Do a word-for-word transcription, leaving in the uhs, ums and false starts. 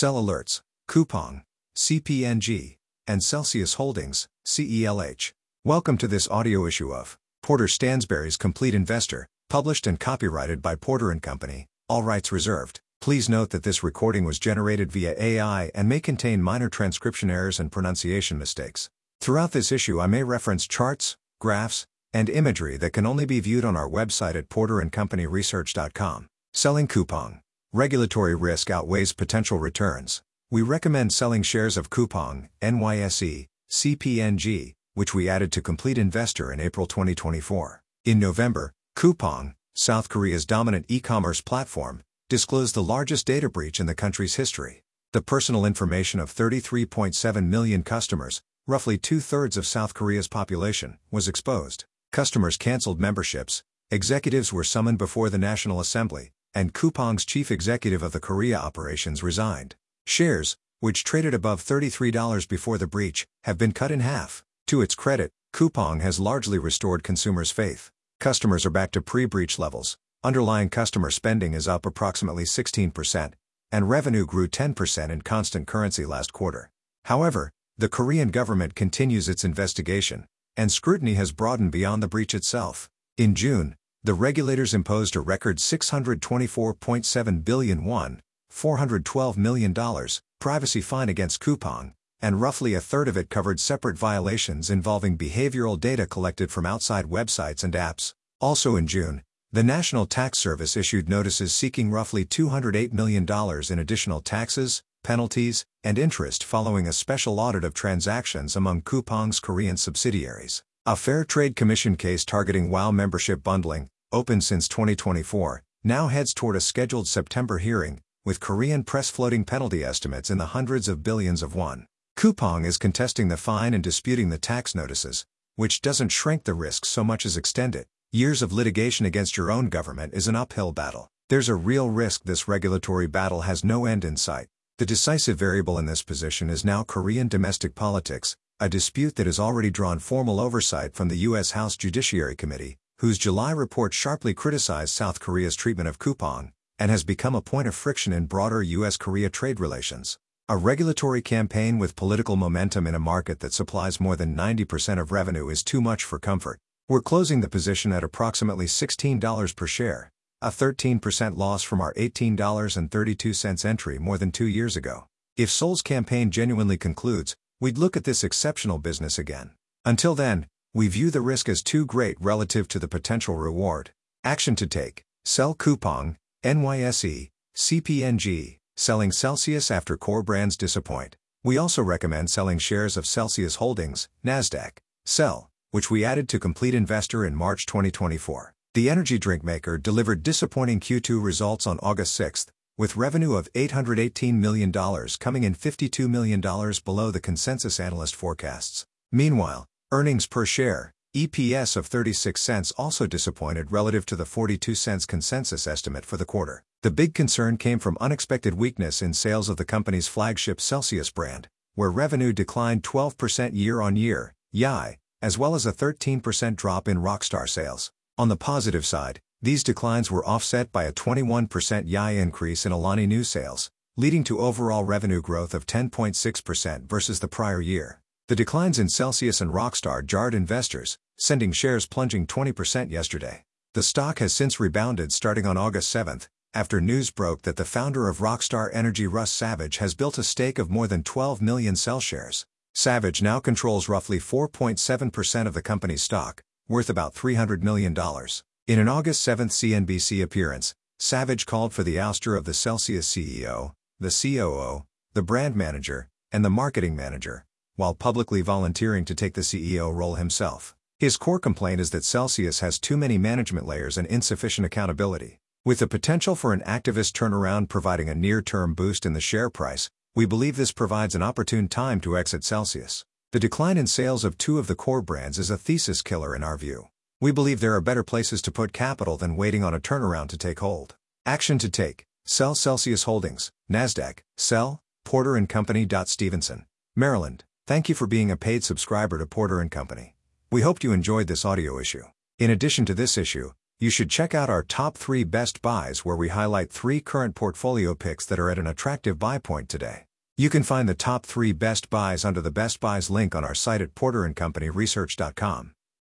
Sell Alerts, Coupang, C P N G, and Celsius Holdings, C E L H. Welcome to this audio issue of Porter Stansberry's Complete Investor, published and copyrighted by Porter and Company, all rights reserved. Please note that this recording was generated via A I and may contain minor transcription errors and pronunciation mistakes. Throughout this issue I may reference charts, graphs, and imagery that can only be viewed on our website at porter and company research dot com. Selling Coupang. Regulatory risk outweighs potential returns. We recommend selling shares of Coupang, N Y S E, C P N G, which we added to Complete Investor in April twenty twenty-four. In November, Coupang, South Korea's dominant e-commerce platform, disclosed the largest data breach in the country's history. The personal information of thirty-three point seven million customers, roughly two-thirds of South Korea's population, was exposed. Customers canceled memberships, executives were summoned before the National Assembly, and Coupang's chief executive of the Korea operations resigned. Shares, which traded above thirty-three dollars before the breach, have been cut in half. To its credit, Coupang has largely restored consumers' faith. Customers are back to pre-breach levels, underlying customer spending is up approximately sixteen percent, and revenue grew ten percent in constant currency last quarter. However, the Korean government continues its investigation, and scrutiny has broadened beyond the breach itself. In June, the regulators imposed a record six hundred twenty-four point seven billion won, four hundred twelve million dollars, privacy fine against Coupang, and roughly a third of it covered separate violations involving behavioral data collected from outside websites and apps. Also in June, the National Tax Service issued notices seeking roughly two hundred eight million dollars in additional taxes, penalties, and interest following a special audit of transactions among Coupang's Korean subsidiaries. A Fair Trade Commission case targeting WOW membership bundling, open since twenty twenty-four, now heads toward a scheduled September hearing, with Korean press floating penalty estimates in the hundreds of billions of won. Coupang is contesting the fine and disputing the tax notices, which doesn't shrink the risks so much as extend it. Years of litigation against your own government is an uphill battle. There's a real risk this regulatory battle has no end in sight. The decisive variable in this position is now Korean domestic politics, a dispute that has already drawn formal oversight from the U S House Judiciary Committee, whose July report sharply criticized South Korea's treatment of Coupang, and has become a point of friction in broader U S Korea trade relations. A regulatory campaign with political momentum in a market that supplies more than ninety percent of revenue is too much for comfort. We're closing the position at approximately sixteen dollars per share, a thirteen percent loss from our eighteen dollars and thirty-two cents entry more than two years ago. If Seoul's campaign genuinely concludes, we'd look at this exceptional business again. Until then, we view the risk as too great relative to the potential reward. Action to take: sell Coupang, N Y S E, C P N G, selling Celsius after core brands disappoint. We also recommend selling shares of Celsius Holdings, Nasdaq, Sell, which we added to Complete Investor in March twenty twenty-four. The energy drink maker delivered disappointing Q two results on August sixth, with revenue of eight hundred eighteen million dollars coming in fifty-two million dollars below the consensus analyst forecasts. Meanwhile, earnings per share, E P S of thirty-six cents also disappointed relative to the forty-two cents consensus estimate for the quarter. The big concern came from unexpected weakness in sales of the company's flagship Celsius brand, where revenue declined twelve percent year-on-year, Y I, as well as a thirteen percent drop in Rockstar sales. On the positive side, these declines were offset by a twenty-one percent Y I increase in Alani Nu sales, leading to overall revenue growth of ten point six percent versus the prior year. The declines in Celsius and Rockstar jarred investors, sending shares plunging twenty percent yesterday. The stock has since rebounded starting on August seventh, after news broke that the founder of Rockstar Energy, Russ Savage, has built a stake of more than twelve million Cell shares. Savage now controls roughly four point seven percent of the company's stock, worth about three hundred million dollars. In an August seventh C N B C appearance, Savage called for the ouster of the Celsius C E O, the C O O, the brand manager, and the marketing manager, while publicly volunteering to take the C E O role himself. His core complaint is that Celsius has too many management layers and insufficient accountability. With the potential for an activist turnaround providing a near-term boost in the share price, we believe this provides an opportune time to exit Celsius. The decline in sales of two of the core brands is a thesis killer in our view. We believe there are better places to put capital than waiting on a turnaround to take hold. Action to take: sell Celsius Holdings, Nasdaq, Sell, Porter and Company. Stevenson, Maryland. Thank you for being a paid subscriber to Porter and Company. We hoped you enjoyed this audio issue. In addition to this issue, You should check out our top three best buys where we highlight three current portfolio picks that are at an attractive buy point today. You can find the top three best buys under the Best Buys link on our site at porter and company research dot com.